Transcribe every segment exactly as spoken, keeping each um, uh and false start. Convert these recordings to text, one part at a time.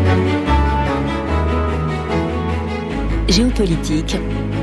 Géopolitique,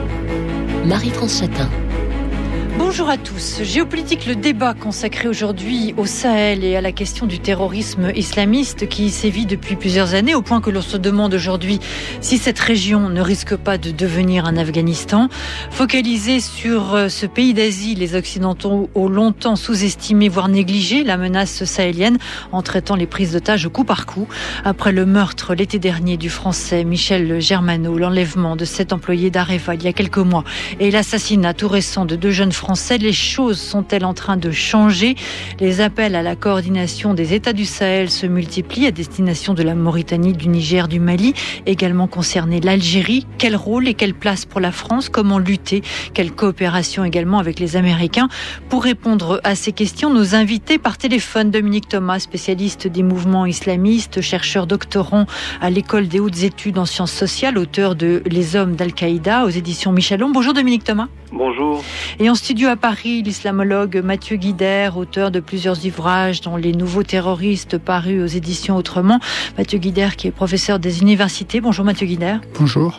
Marie-France Chatin. Bonjour à tous. Géopolitique, le débat consacré aujourd'hui au Sahel et à la question du terrorisme islamiste qui y sévit depuis plusieurs années, au point que l'on se demande aujourd'hui si cette région ne risque pas de devenir un Afghanistan. Focalisé sur ce pays d'Asie, les Occidentaux ont longtemps sous-estimé, voire négligé la menace sahélienne en traitant les prises d'otages coup par coup. Après le meurtre l'été dernier du Français Michel Germano, l'enlèvement de sept employés d'Areva il y a quelques mois et l'assassinat tout récent de deux jeunes Français, les choses sont-elles en train de changer ? Les appels à la coordination des États du Sahel se multiplient à destination de la Mauritanie, du Niger, du Mali, également concerné l'Algérie. Quel rôle et quelle place pour la France ? Comment lutter ? Quelle coopération également avec les Américains ? Pour répondre à ces questions, nos invités par téléphone, Dominique Thomas, spécialiste des mouvements islamistes, chercheur doctorant à l'École des hautes études en sciences sociales, auteur de Les hommes d'Al-Qaïda aux éditions Michelon. Bonjour Dominique Thomas. Bonjour. Et en studio à Paris, l'islamologue Mathieu Guider, auteur de plusieurs ouvrages dont Les nouveaux terroristes parus aux éditions Autrement. Mathieu Guider qui est professeur des universités. Bonjour Mathieu Guider. Bonjour.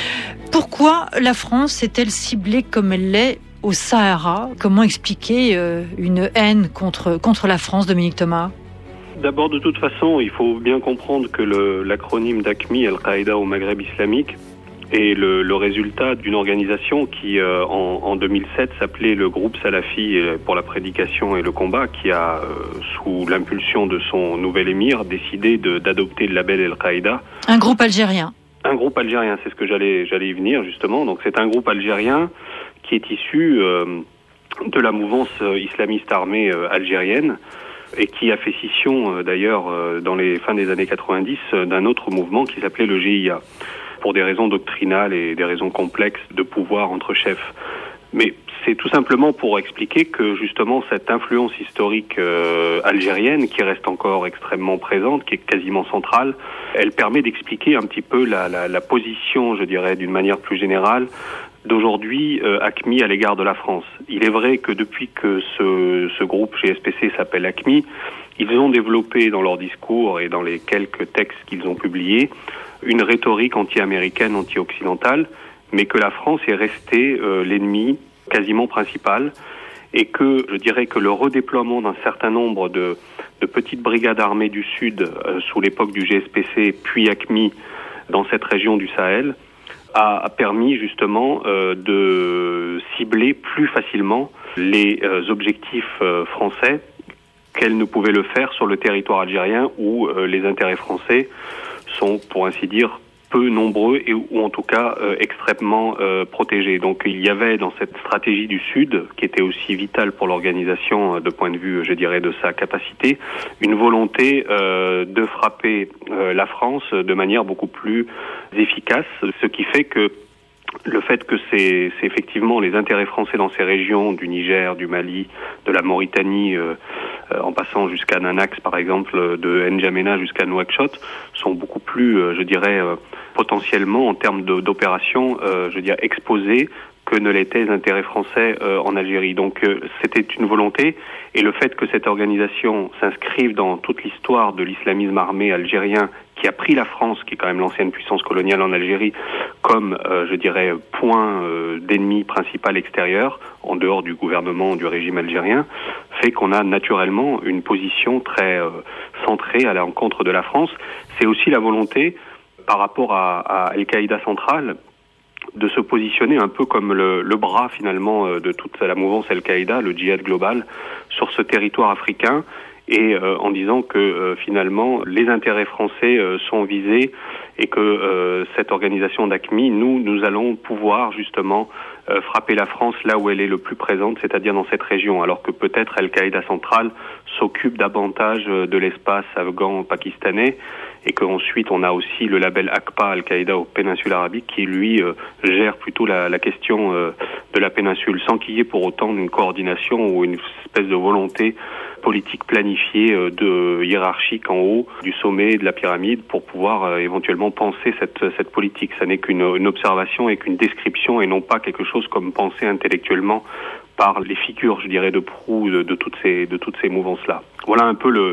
Pourquoi la France est-elle ciblée comme elle l'est au Sahara ? Comment expliquer une haine contre, contre la France, Dominique Thomas ? D'abord, de toute façon, il faut bien comprendre que le, l'acronyme d'Aqmi, Al-Qaïda au Maghreb islamique, est le, le résultat d'une organisation qui, euh, en, en deux mille sept, s'appelait le Groupe Salafi pour la prédication et le combat, qui a, euh, sous l'impulsion de son nouvel émir, décidé de, d'adopter le label Al-Qaïda. Un groupe algérien. Un groupe algérien, c'est ce que j'allais, j'allais y venir, justement. Donc, c'est un groupe algérien qui est issu euh, de la mouvance islamiste armée euh, algérienne, et qui a fait scission, euh, d'ailleurs, euh, dans les fins des années quatre-vingt-dix, euh, d'un autre mouvement qui s'appelait le G I A, pour des raisons doctrinales et des raisons complexes de pouvoir entre chefs. Mais c'est tout simplement pour expliquer que, justement, cette influence historique euh, algérienne, qui reste encore extrêmement présente, qui est quasiment centrale, elle permet d'expliquer un petit peu la, la, la position, je dirais, d'une manière plus générale, d'aujourd'hui euh, Aqmi à l'égard de la France. Il est vrai que depuis que ce, ce groupe G S P C s'appelle Aqmi, ils ont développé dans leur discours et dans les quelques textes qu'ils ont publiés une rhétorique anti-américaine, anti-occidentale, mais que la France est restée euh, l'ennemi quasiment principal, et que je dirais que le redéploiement d'un certain nombre de, de petites brigades armées du Sud euh, sous l'époque du G S P C puis Aqmi dans cette région du Sahel a permis justement euh, de cibler plus facilement les euh, objectifs euh, français qu'elle ne pouvait le faire sur le territoire algérien où euh, les intérêts français sont, pour ainsi dire, peu nombreux et ou en tout cas euh, extrêmement euh, protégés. Donc il y avait dans cette stratégie du Sud, qui était aussi vitale pour l'organisation euh, de point de vue, je dirais, de sa capacité, une volonté euh, de frapper euh, la France de manière beaucoup plus efficace, ce qui fait que le fait que c'est, c'est effectivement les intérêts français dans ces régions du Niger, du Mali, de la Mauritanie, euh, euh, en passant jusqu'à Nanax par exemple, de N'Djamena jusqu'à Nouakchott, sont beaucoup plus, euh, je dirais, euh, potentiellement en termes de, d'opérations, euh, je dirais, exposés que ne l'étaient les intérêts français euh, en Algérie. Donc euh, c'était une volonté, et le fait que cette organisation s'inscrive dans toute l'histoire de l'islamisme armé algérien, qui a pris la France, qui est quand même l'ancienne puissance coloniale en Algérie, comme, euh, je dirais, point euh, d'ennemi principal extérieur, en dehors du gouvernement, du régime algérien, fait qu'on a naturellement une position très euh, centrée à l'encontre de la France. C'est aussi la volonté, par rapport à, à Al-Qaïda centrale, de se positionner un peu comme le, le bras finalement de toute la mouvance Al-Qaïda, le djihad global, sur ce territoire africain, et euh, en disant que euh, finalement les intérêts français euh, sont visés, et que euh, cette organisation d'Aqmi, nous, nous allons pouvoir justement euh, frapper la France là où elle est le plus présente, c'est-à-dire dans cette région, alors que peut-être Al-Qaïda centrale s'occupe davantage de l'espace afghan-pakistanais, et qu'ensuite on a aussi le label AQPA, Al-Qaïda aux péninsules arabiques, qui lui euh, gère plutôt la, la question euh, de la péninsule, sans qu'il y ait pour autant une coordination ou une espèce de volonté politique planifiée euh, de hiérarchique en haut du sommet de la pyramide pour pouvoir euh, éventuellement penser cette, cette politique. Ça n'est qu'une une observation et qu'une description, et non pas quelque chose comme pensé intellectuellement par les figures, je dirais, de proue de, de toutes ces de toutes ces mouvances-là. Voilà un peu le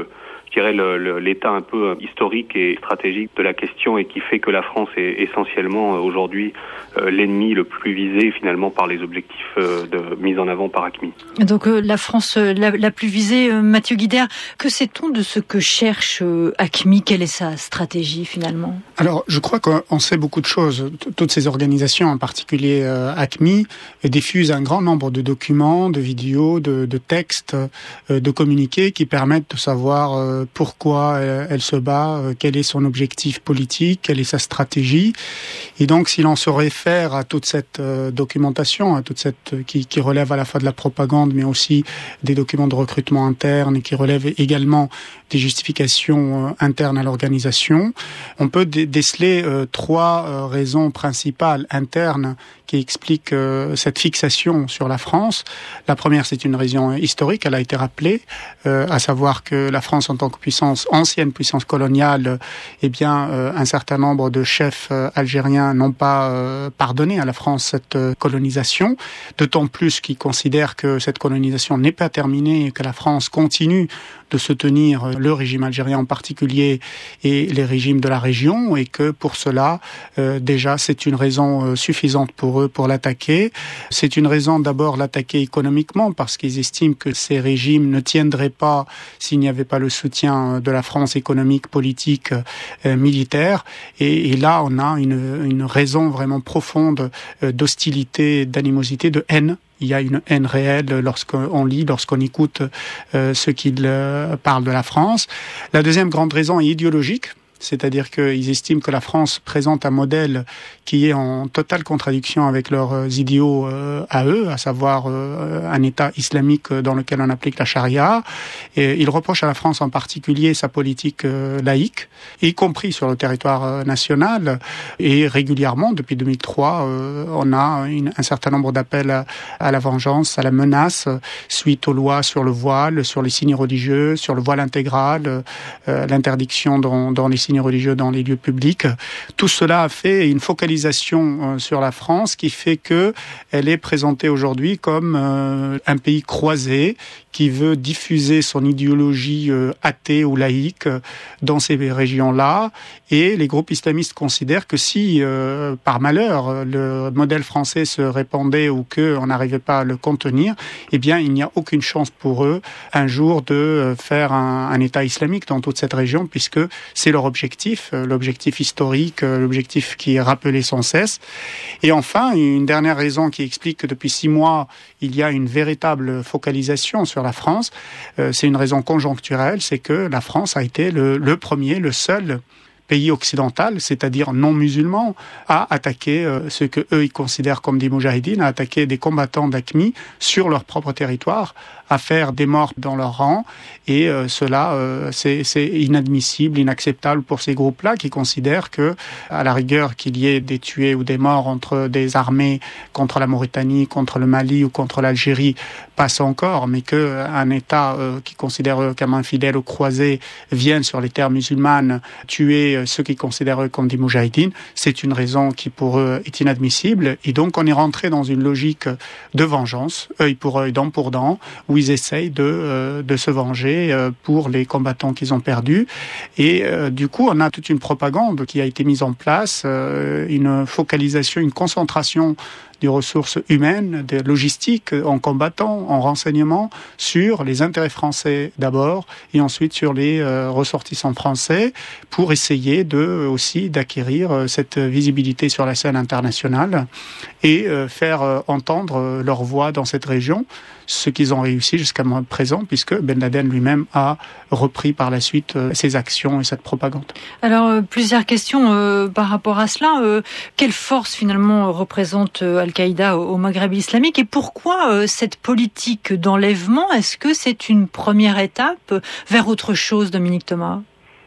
je dirais, le, le, l'état un peu historique et stratégique de la question et qui fait que la France est essentiellement aujourd'hui euh, l'ennemi le plus visé finalement par les objectifs euh, de, mis en avant par AQMI. Donc euh, la France euh, la, la plus visée, euh, Mathieu Guidère, que sait-on de ce que cherche euh, AQMI? Quelle est sa stratégie finalement? Alors je crois qu'on sait beaucoup de choses. Toutes ces organisations, en particulier euh, AQMI, diffusent un grand nombre de documents, de vidéos, de, de textes, euh, de communiqués qui permettent de savoir euh, pourquoi elle se bat, quel est son objectif politique, quelle est sa stratégie. Et donc, si l'on se réfère à toute cette documentation, à toute cette qui, qui relève à la fois de la propagande, mais aussi des documents de recrutement interne et qui relèvent également des justifications internes à l'organisation, on peut dé- déceler euh, trois euh, raisons principales internes qui expliquent euh, cette fixation sur la France. La première, c'est une raison historique, elle a été rappelée, euh, à savoir que la France en tant que puissance, ancienne puissance coloniale, eh bien, euh, un certain nombre de chefs euh, algériens n'ont pas euh, pardonné à la France cette euh, colonisation, d'autant plus qu'ils considèrent que cette colonisation n'est pas terminée et que la France continue de soutenir le régime algérien en particulier et les régimes de la région, et que pour cela, euh, déjà, c'est une raison euh, suffisante pour eux pour l'attaquer. C'est une raison d'abord l'attaquer économiquement, parce qu'ils estiment que ces régimes ne tiendraient pas s'il n'y avait pas le soutien de la France économique, politique, euh, militaire. Et, et là, on a une, une raison vraiment profonde euh, d'hostilité, d'animosité, de haine. Il y a une haine réelle lorsqu'on lit, lorsqu'on écoute euh, ce qu'ils euh, parlent de la France. La deuxième grande raison est idéologique. C'est-à-dire qu'ils estiment que la France présente un modèle qui est en totale contradiction avec leurs idéaux euh, à eux, à savoir euh, un État islamique dans lequel on applique la charia. Et ils reprochent à la France en particulier sa politique euh, laïque, y compris sur le territoire euh, national. Et régulièrement, depuis deux mille trois, euh, on a une, un certain nombre d'appels à, à la vengeance, à la menace, suite aux lois sur le voile, sur les signes religieux, sur le voile intégral, euh, l'interdiction dans, dans les signes religieux dans les lieux publics. Tout cela a fait une focalisation euh, sur la France qui fait que elle est présentée aujourd'hui comme euh, un pays croisé qui veut diffuser son idéologie euh, athée ou laïque euh, dans ces régions-là. Et les groupes islamistes considèrent que si, euh, par malheur, le modèle français se répandait ou qu'on n'arrivait pas à le contenir, eh bien, il n'y a aucune chance pour eux un jour de faire un, un État islamique dans toute cette région, puisque c'est leur objectif, l'objectif historique, l'objectif qui est rappelé sans cesse. Et enfin, une dernière raison qui explique que depuis six mois, il y a une véritable focalisation sur la France, euh, c'est une raison conjoncturelle, c'est que la France a été le, le premier, le seul pays occidental, c'est-à-dire non musulman, à attaquer euh, ce que eux ils considèrent comme des moudjahidines, à attaquer des combattants d'AQMI sur leur propre territoire, à faire des morts dans leur rang. Et euh, cela, euh, c'est, c'est inadmissible, inacceptable pour ces groupes-là qui considèrent que, à la rigueur, qu'il y ait des tués ou des morts entre des armées contre la Mauritanie, contre le Mali ou contre l'Algérie, passe encore, mais qu'un État euh, qui considère eux comme infidèles ou croisés vienne sur les terres musulmanes tuer ceux qui considèrent eux comme des moudjahidines, c'est une raison qui pour eux est inadmissible. Et donc on est rentré dans une logique de vengeance, œil pour œil, dent pour dent, où ils essayent de, euh, de se venger euh, pour les combattants qu'ils ont perdus. Et euh, du coup, on a toute une propagande qui a été mise en place, euh, une focalisation, une concentration des ressources humaines, des logistiques en combattant, en renseignement sur les intérêts français d'abord et ensuite sur les euh, ressortissants français pour essayer de aussi d'acquérir euh, cette visibilité sur la scène internationale et euh, faire euh, entendre euh, leur voix dans cette région, ce qu'ils ont réussi jusqu'à présent puisque Ben Laden lui-même a repris par la suite euh, ses actions et cette propagande. Alors euh, plusieurs questions euh, par rapport à cela. Euh, quelle force finalement représente euh, Al-Qaïda au Maghreb islamique et pourquoi euh, cette politique d'enlèvement? Est-ce que c'est une première étape vers autre chose, Dominique Thomas?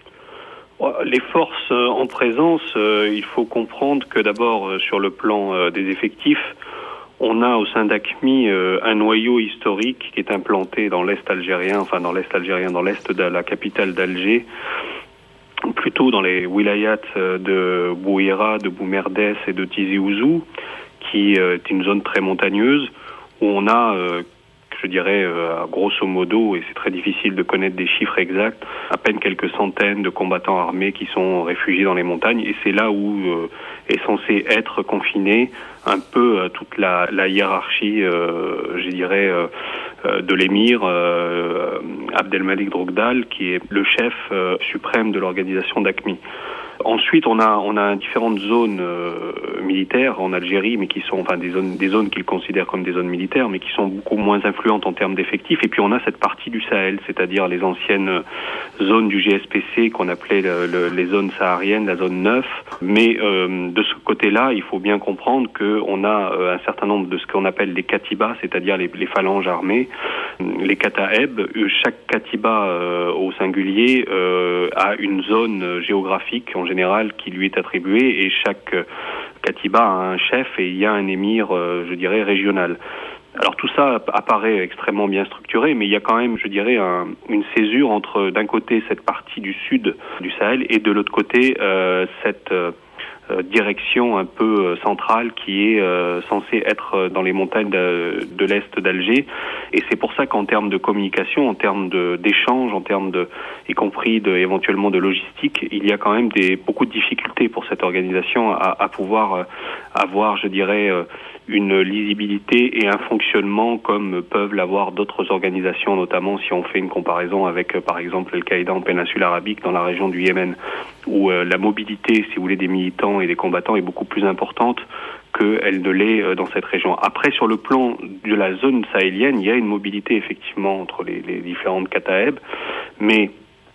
Les forces en présence, il faut comprendre que d'abord sur le plan des effectifs, on a au sein d'AQMI un noyau historique qui est implanté dans l'Est algérien, enfin dans l'Est algérien, dans l'Est de la capitale d'Alger, plutôt dans les wilayats de Bouira, de Boumerdès et de Tizi Ouzou, qui est une zone très montagneuse, où on a, je dirais, euh, grosso modo, et c'est très difficile de connaître des chiffres exacts, à peine quelques centaines de combattants armés qui sont réfugiés dans les montagnes, et c'est là où euh, est censé être confinée un peu euh, toute la, la hiérarchie, euh, je dirais, euh, euh, de l'émir euh, Abdelmalik Drogdal, qui est le chef euh, suprême de l'organisation d'AQMI. Ensuite, on a on a différentes zones euh, militaires en Algérie, mais qui sont enfin des zones des zones qu'ils considèrent comme des zones militaires, mais qui sont beaucoup moins influentes en termes d'effectifs. Et puis on a cette partie du Sahel, c'est-à-dire les anciennes zones du G S P C qu'on appelait le, le, les zones sahariennes, la zone neuf. Mais euh, de ce côté-là, il faut bien comprendre que on a euh, un certain nombre de ce qu'on appelle les katibas, c'est-à-dire les, les phalanges armées, les kataeb. Chaque katiba euh, au singulier euh, a une zone géographique en général qui lui est attribuée, et chaque katiba a un chef et il y a un émir, euh, je dirais, régional. Alors tout ça apparaît extrêmement bien structuré, mais il y a quand même, je dirais, un, une césure entre, d'un côté, cette partie du sud du Sahel, et de l'autre côté, euh, cette euh, direction un peu centrale qui est euh, censée être dans les montagnes de, de l'est d'Alger. Et c'est pour ça qu'en termes de communication, en termes de, d'échange, en termes de, y compris de, éventuellement de logistique, il y a quand même des, beaucoup de difficultés pour cette organisation à, à pouvoir euh, avoir, je dirais, euh, une lisibilité et un fonctionnement comme peuvent l'avoir d'autres organisations, notamment si on fait une comparaison avec, par exemple, Al-Qaïda en péninsule arabique dans la région du Yémen, où euh, la mobilité, si vous voulez, des militants et des combattants est beaucoup plus importante qu'elle ne l'est dans cette région. Après, sur le plan de la zone sahélienne, il y a une mobilité effectivement entre les, les différentes kataeb, mais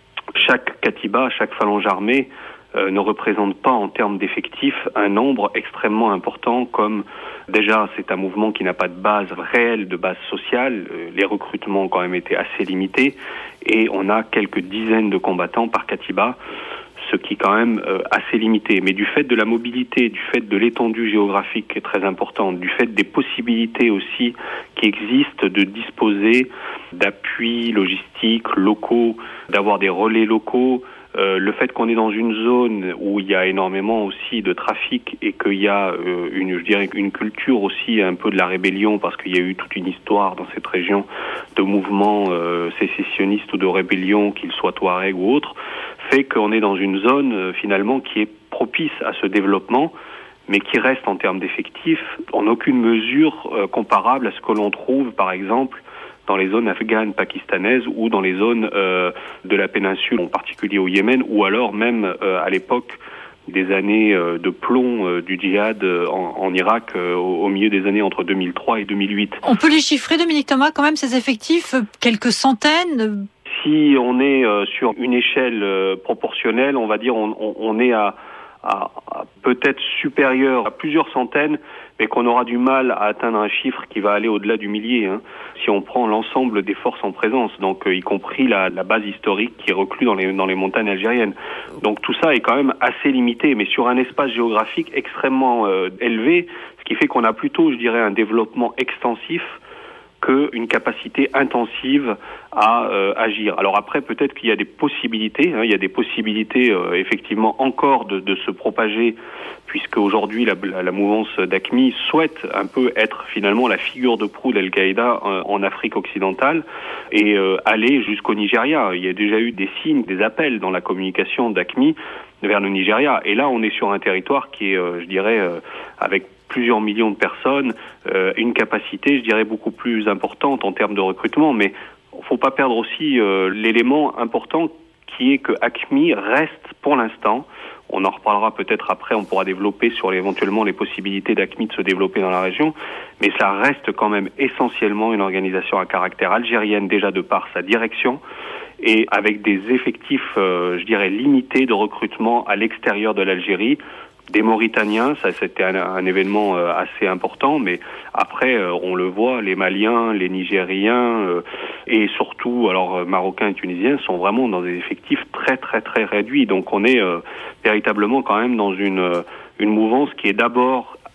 chaque katiba, chaque phalange armée euh, ne représente pas en termes d'effectifs un nombre extrêmement important, comme déjà c'est un mouvement qui n'a pas de base réelle, de base sociale, euh, les recrutements ont quand même été assez limités, et on a quelques dizaines de combattants par katiba, ce qui est quand même euh, assez limité. Mais du fait de la mobilité, du fait de l'étendue géographique qui est très importante, du fait des possibilités aussi qui existent de disposer d'appuis logistiques locaux, d'avoir des relais locaux, euh, le fait qu'on est dans une zone où il y a énormément aussi de trafic et qu'il y a euh, une, je dirais, une culture aussi un peu de la rébellion, parce qu'il y a eu toute une histoire dans cette région de mouvements euh, sécessionnistes ou de rébellion, qu'ils soient Touareg ou autres, fait qu'on est dans une zone euh, finalement qui est propice à ce développement, mais qui reste en termes d'effectifs en aucune mesure euh, comparable à ce que l'on trouve par exemple dans les zones afghanes, pakistanaises, ou dans les zones euh, de la péninsule, en particulier au Yémen, ou alors même euh, à l'époque des années euh, de plomb euh, du djihad euh, en, en Irak, euh, au, au milieu des années entre deux mille trois et deux mille huit. On peut les chiffrer, Dominique Thomas, quand même, ces effectifs, quelques centaines? Si on est euh, sur une échelle euh, proportionnelle, on va dire on, on, on est à, à, à peut-être supérieur à plusieurs centaines, mais qu'on aura du mal à atteindre un chiffre qui va aller au-delà du millier, hein, si on prend l'ensemble des forces en présence, donc euh, y compris la, la base historique qui est reclue dans les, dans les montagnes algériennes. Donc tout ça est quand même assez limité, mais sur un espace géographique extrêmement euh, élevé, ce qui fait qu'on a plutôt, je dirais, un développement extensif qu'une capacité intensive à euh, agir. Alors après, peut-être qu'il y a des possibilités, hein, il y a des possibilités euh, effectivement encore de, de se propager, puisque aujourd'hui la, la, la mouvance d'AQMI souhaite un peu être finalement la figure de proue d'Al-Qaïda en, en Afrique occidentale et euh, aller jusqu'au Nigeria. Il y a déjà eu des signes, des appels dans la communication d'AQMI vers le Nigeria. Et là, on est sur un territoire qui est, euh, je dirais, euh, avec plusieurs millions de personnes, euh, une capacité, je dirais, beaucoup plus importante en termes de recrutement. Mais il ne faut pas perdre aussi euh, l'élément important qui est que AQMI reste pour l'instant, on en reparlera peut-être après, on pourra développer sur éventuellement les possibilités d'AQMI de se développer dans la région, mais ça reste quand même essentiellement une organisation à caractère algérienne, déjà de par sa direction, et avec des effectifs, euh, je dirais, limités de recrutement à l'extérieur de l'Algérie, des Mauritaniens, ça c'était un, un événement euh, assez important, mais après euh, on le voit, les Maliens, les Nigériens euh, et surtout alors euh, Marocains et Tunisiens sont vraiment dans des effectifs très très très réduits. Donc on est euh, véritablement quand même dans une euh, une mouvance qui est d'abord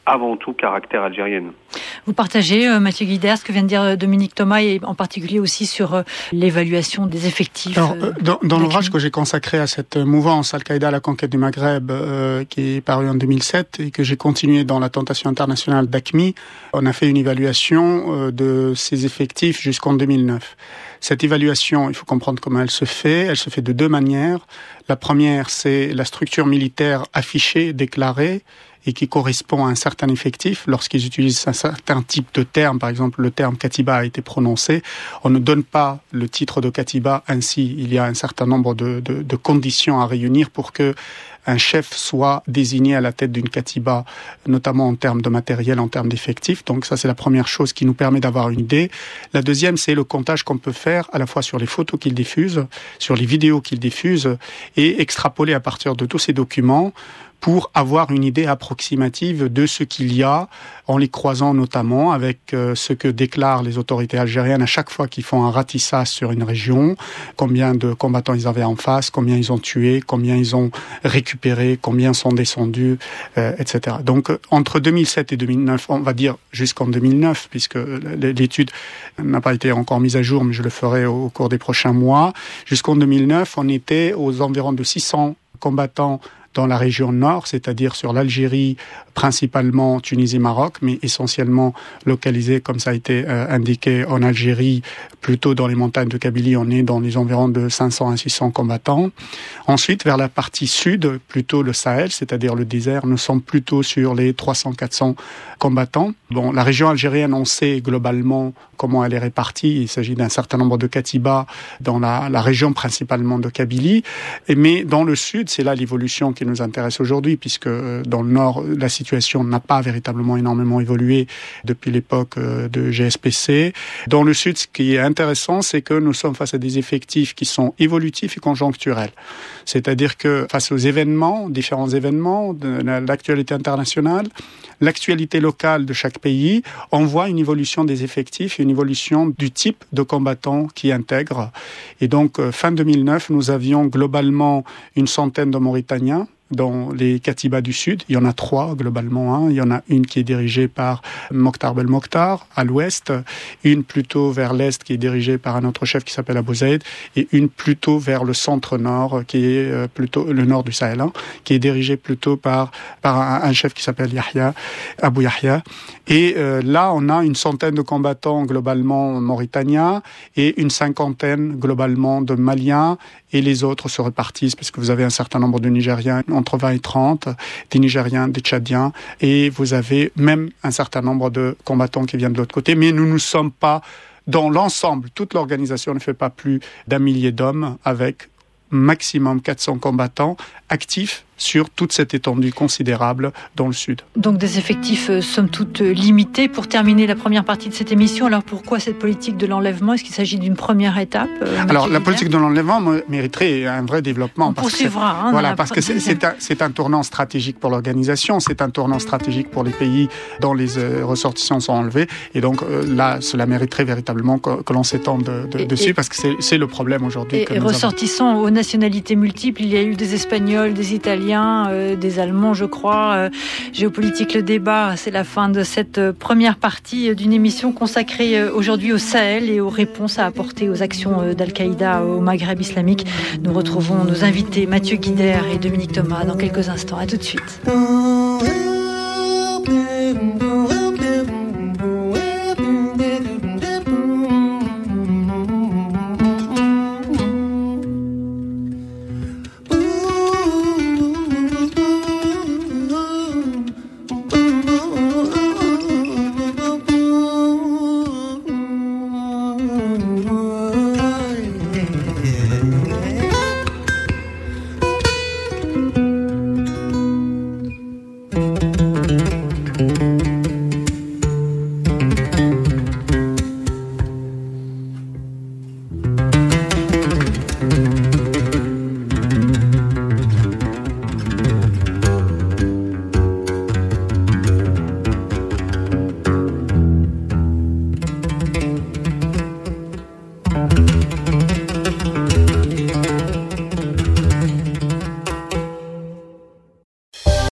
avant tout caractère algérienne. Vous partagez, euh, Mathieu Guidère, ce que vient de dire Dominique Thomas, et en particulier aussi sur euh, l'évaluation des effectifs. Alors, euh, dans dans l'ouvrage que j'ai consacré à cette mouvance Al-Qaïda à la conquête du Maghreb, euh, qui est paru en deux mille sept et que j'ai continué dans la tentation internationale d'A Q M I, on a fait une évaluation euh, de ces effectifs jusqu'en deux mille neuf. Cette évaluation, il faut comprendre comment elle se fait. Elle se fait de deux manières. La première, c'est la structure militaire affichée, déclarée, et qui correspond à un certain effectif. Lorsqu'ils utilisent un certain type de terme, par exemple le terme Katiba a été prononcé, on ne donne pas le titre de Katiba ainsi. Il y a un certain nombre de, de, de conditions à réunir pour que un chef soit désigné à la tête d'une Katiba, notamment en termes de matériel, en termes d'effectifs. Donc ça, c'est la première chose qui nous permet d'avoir une idée. La deuxième, c'est le comptage qu'on peut faire à la fois sur les photos qu'ils diffusent, sur les vidéos qu'ils diffusent, et extrapoler à partir de tous ces documents pour avoir une idée approximative de ce qu'il y a, en les croisant notamment avec euh, ce que déclarent les autorités algériennes à chaque fois qu'ils font un ratissage sur une région, combien de combattants ils avaient en face, combien ils ont tué, combien ils ont récupéré, combien sont descendus, euh, et cetera. Donc entre deux mille sept et deux mille neuf, on va dire jusqu'en deux mille neuf, puisque l'étude n'a pas été encore mise à jour, mais je le ferai au cours des prochains mois, jusqu'en deux mille neuf, on était aux environs de six cents combattants dans la région nord, c'est-à-dire sur l'Algérie, principalement Tunisie, Maroc, mais essentiellement localisé, comme ça a été euh, indiqué, en Algérie, plutôt dans les montagnes de Kabylie, on est dans les environs de cinq cents à six cents combattants. Ensuite, vers la partie sud, plutôt le Sahel, c'est-à-dire le désert, nous sommes plutôt sur les trois cents à quatre cents combattants. Bon, la région algérienne, on sait globalement comment elle est répartie. Il s'agit d'un certain nombre de Katibas dans la, la région principalement de Kabylie. Et, mais dans le sud, c'est là l'évolution qui nous intéresse aujourd'hui, puisque dans le nord, la situation n'a pas véritablement énormément évolué depuis l'époque de G S P C. Dans le sud, ce qui est intéressant, c'est que nous sommes face à des effectifs qui sont évolutifs et conjoncturels. C'est-à-dire que face aux événements, différents événements de l'actualité internationale, l'actualité locale de chaque pays, on voit une évolution des effectifs, une évolution du type de combattants qui intègrent. Et donc, fin deux mille neuf, nous avions globalement une centaine de Mauritaniens dans les Katibas du Sud. Il y en a trois globalement. Hein. Il y en a une qui est dirigée par Mokhtar Belmokhtar à l'ouest, une plutôt vers l'est qui est dirigée par un autre chef qui s'appelle Abou Zaïd, et une plutôt vers le centre-nord qui est plutôt le nord du Sahel, hein, qui est dirigée plutôt par par un, un chef qui s'appelle Yahya, Abou Yahya. Et euh, là, on a une centaine de combattants globalement mauritaniens et une cinquantaine globalement de Maliens, et les autres se répartissent parce que vous avez un certain nombre de Nigériens, entre vingt et trente, des Nigériens, des Tchadiens, et vous avez même un certain nombre de combattants qui viennent de l'autre côté. Mais nous ne sommes pas, dans l'ensemble, toute l'organisation ne fait pas plus d'un millier d'hommes, avec maximum quatre cents combattants actifs sur toute cette étendue considérable dans le sud. Donc des effectifs euh, somme toute euh, limités. Pour terminer la première partie de cette émission, alors pourquoi cette politique de l'enlèvement? Est-ce qu'il s'agit d'une première étape euh, Alors la politique de l'enlèvement mériterait un vrai développement. On parce poursuivra. Que hein, voilà, parce que c'est, c'est, un, c'est un tournant stratégique pour l'organisation, c'est un tournant stratégique pour les pays dont les euh, ressortissants sont enlevés. Et donc euh, là, cela mériterait véritablement que, que l'on s'étende de, de, et, dessus, et, parce que c'est, c'est le problème aujourd'hui. Et, que et nous ressortissants avons. Aux nationalités multiples, il y a eu des Espagnols, des Italiens, euh, des Allemands, je crois. Euh, Géopolitique, le débat, c'est la fin de cette euh, première partie euh, d'une émission consacrée euh, aujourd'hui au Sahel et aux réponses à apporter aux actions euh, d'Al-Qaïda au Maghreb islamique. Nous retrouvons nos invités Mathieu Guidère et Dominique Thomas dans quelques instants. À tout de suite.